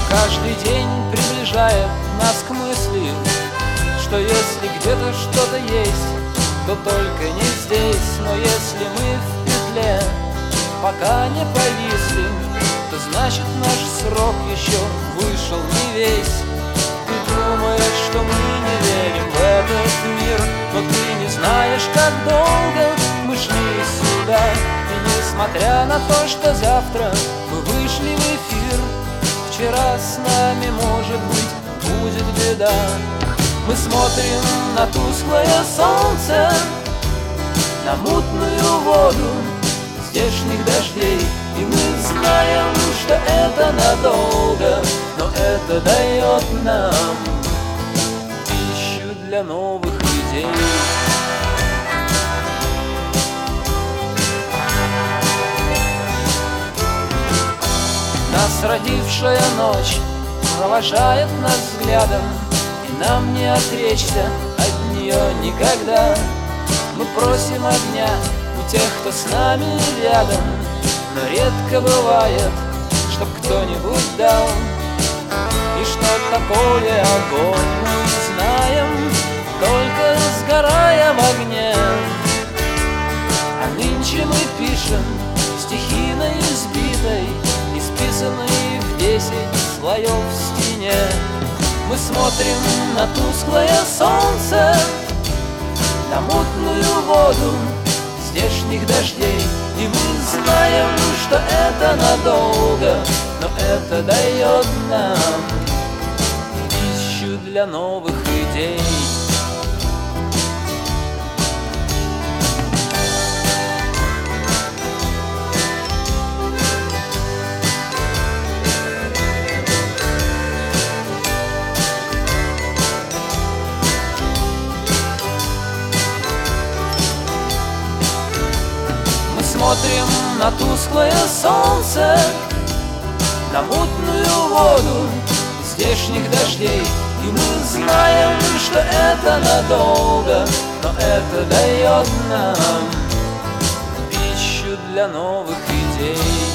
Каждый день приближает нас к мысли, что если где-то что-то есть, то только не здесь. Но если мы в петле пока не повисли, то значит наш срок еще вышел не весь. Ты думаешь, что мы не верим в этот мир, но ты не знаешь, как долго мы шли сюда. И несмотря на то, что завтра мы вышли в эфир, вчера с нами, может быть, будет беда. Мы смотрим на тусклое солнце, на мутную воду здешних дождей, и мы знаем, что это надолго, но это дает нам пищу для новых идей. Нас родившая ночь провожает нас взглядом, и нам не отречься от нее никогда. Мы просим огня у тех, кто с нами рядом, но редко бывает, чтоб кто-нибудь дал. И что такое огонь, мы знаем, только сгорая в огне. А нынче мы пишем стихи на избитой, исписанные в 10 слоев в стене. Мы смотрим на тусклое солнце, на мутную воду здешних дождей, и мы знаем, что это надолго, но это дает нам пищу для новых идей. Смотрим на тусклое солнце, на мутную воду здешних дождей, и мы знаем, что это надолго, но это дает нам пищу для новых идей.